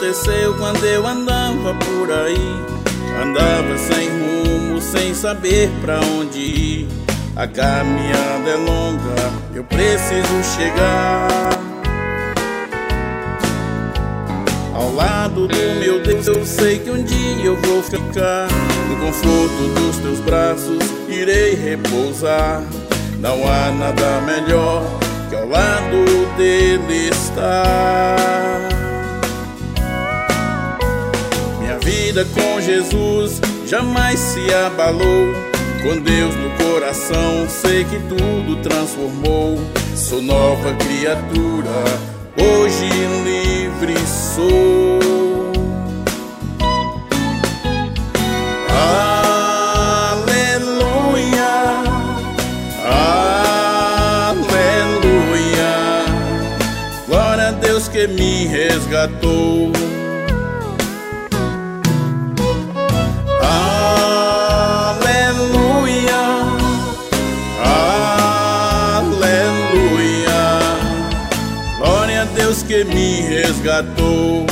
aconteceu quando eu andava por aí. Andava sem rumo, sem saber pra onde ir. A caminhada é longa, eu preciso chegar ao lado do meu Deus. Eu sei que um dia eu vou ficar no conforto dos teus braços, irei repousar. Não há nada melhor que ao lado dele estar. Minha vida com Jesus jamais se abalou. Com Deus no coração sei que tudo transformou. Sou nova criatura, hoje livre sou. Aleluia, aleluia, glória a Deus que me resgatou. Deus que me resgatou.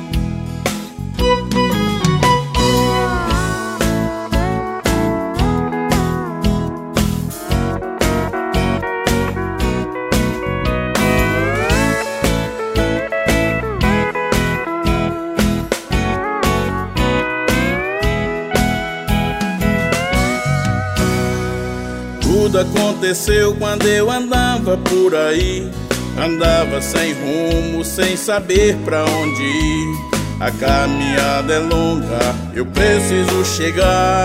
Tudo aconteceu quando eu andava por aí. Andava sem rumo, sem saber pra onde ir. A caminhada é longa, eu preciso chegar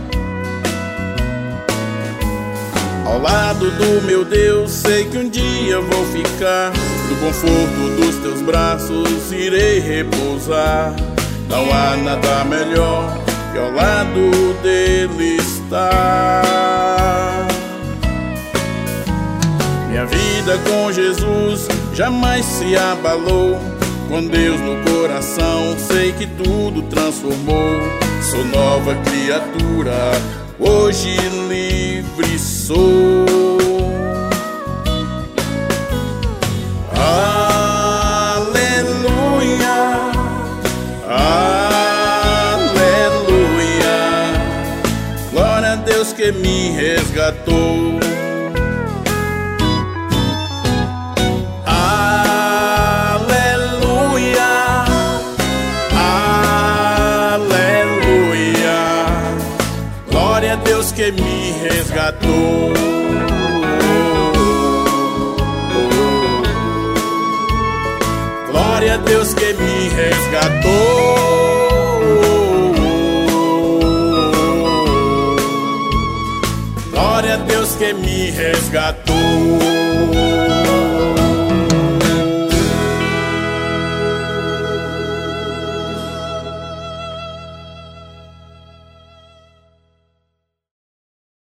ao lado do meu Deus. Sei que um dia vou ficar no conforto dos teus braços, irei repousar. Não há nada melhor que ao lado dele estar. Minha vida com Jesus jamais se abalou. Com Deus no coração sei que tudo transformou. Sou nova criatura, hoje livre sou. Aleluia, aleluia, glória a Deus que me resgatou. Glória a Deus que me resgatou. Glória a Deus que me resgatou. Glória a Deus que me resgatou.